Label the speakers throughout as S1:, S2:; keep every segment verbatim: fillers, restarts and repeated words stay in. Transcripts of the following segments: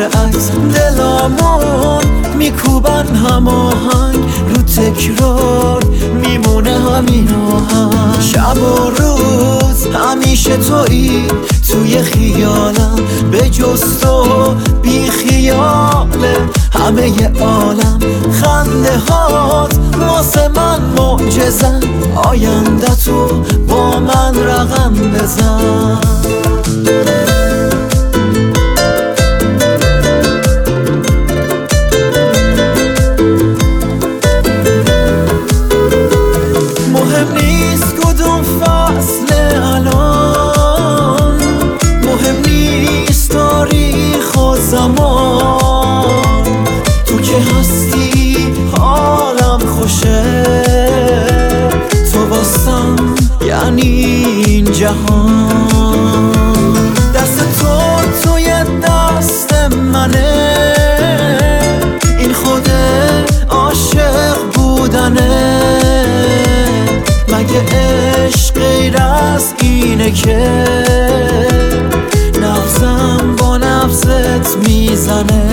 S1: برعکس دلامون میکوبن هماهنگ، رو تکرار میمونه همین آهنگ. شب و روز همیشه تویی توی خیالم، به جز تو بی خیاله همه ی عالم. خنده هات واسه من معجزن، آینده تو با من رقم بزن. مهم نیست کدوم فصل الان، مهم نیست تاریخ و زمان، تو که هستی حالم خوشه، تو واسم یعنی این جهان. دست تو توی دست منه، این خود عاشق بودنه. مگه عشق غیر از اینه که نبضم با نبضت میزنه؟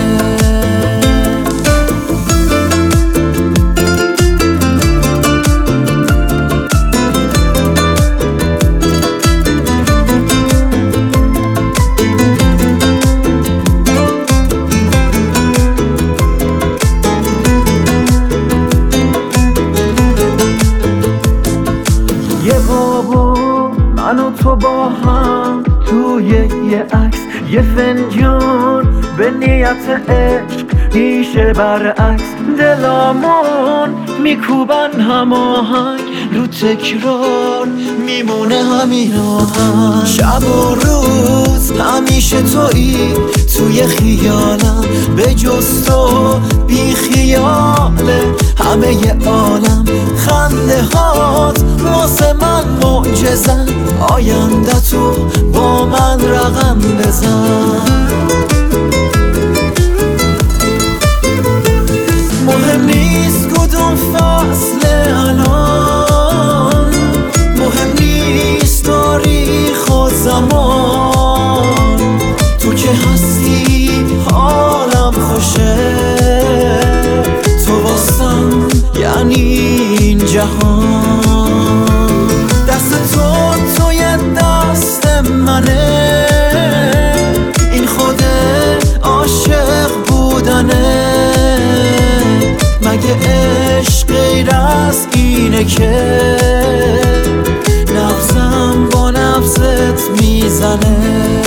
S1: من و تو با هم توی یه عکس، یه فنجان به نیت عشق میشه برعکس. دلامون میکوبن هماهنگ، رو تکرار میمونه همین آهنگ. شب و روز همیشه تویی توی خیالم، به جز تو بی خیاله همه ی عالم. خنده هات واسه من معجزن، آینده تو با من رقم بزن. مهم نیست کدوم فصل الان، مهم نیست تاریخ و زمان، تو که هستی حالم خوشه، تو واسم یعنی این جهان. دست تو توی دست منه، این خود عاشق بودنه. مگه عشق غیر از اینه که نبضم با نبضت میزنه؟